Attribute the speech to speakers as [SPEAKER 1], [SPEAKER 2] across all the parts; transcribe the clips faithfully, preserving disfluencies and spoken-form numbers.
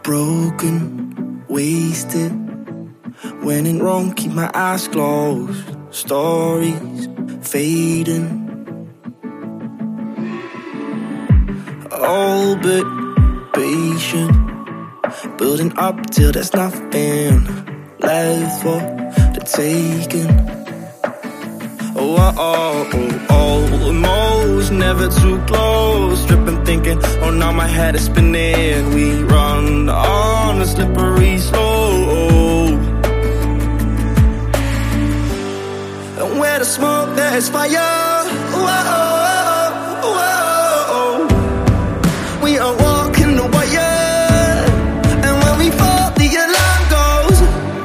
[SPEAKER 1] Broken, wasted. When in Rome, keep my eyes closed. Stories fading. All but patient. Building up till there's nothing left for the taking. Oh, oh, oh, oh, almost never too close. Tripping, thinking, oh, now my head is spinning. We run on a slippery slope. And where the smoke, there is fire. Whoa, whoa, whoa. We are walking the wire. And when we fall, the alarm goes.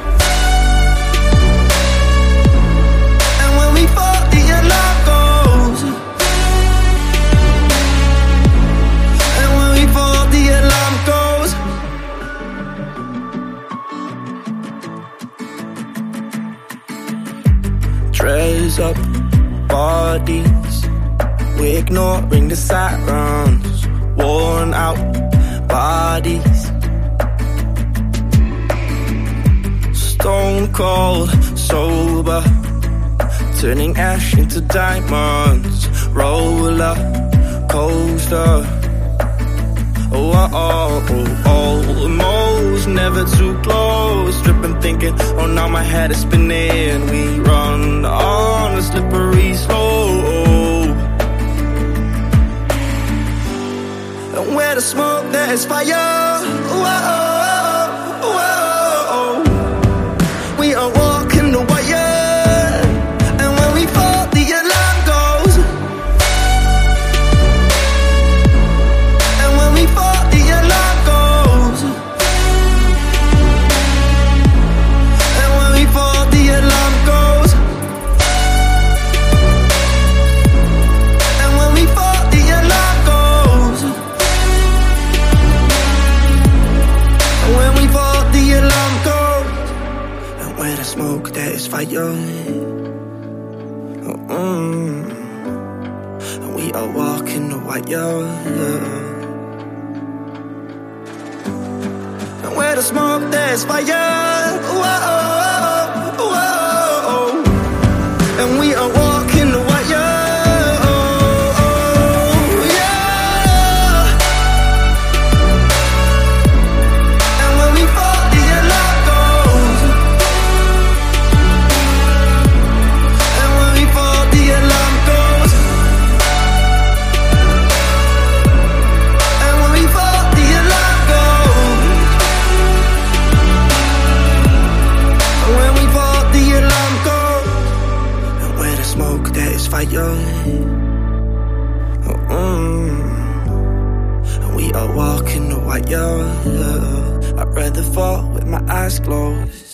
[SPEAKER 1] And when we fall, the alarm goes. And when we fall, the alarm goes. Dress up bodies, we're ignoring the sirens. Worn out bodies, stone cold sober, turning ash into diamonds. Roller coaster. Oh, oh, oh, oh, almost never too close. Tripping, thinking, oh, now my head is spinning. We run on a slippery slope. And where the smoke, there is fire. Whoa, whoa, whoa. We are walking the wire. And when we fall, the alarm goes. And when we fall, the alarm goes. And when we fall, the alarm goes. And when we fall, the alarm goes. And when we fall, the alarm goes. And where the smoke, there is fire. Mm. And we are walking the wire. And where the smoke, there's fire. Whoa, whoa. And we are walking the wire. Yeah. And when we fall, the alarm goes. And when we fall, the alarm goes. And when we fall, the alarm goes. And when we fall, the alarm goes. And where the smoke, there is fire. Mm. And we are walking the wire. I'd rather fall with my eyes closed.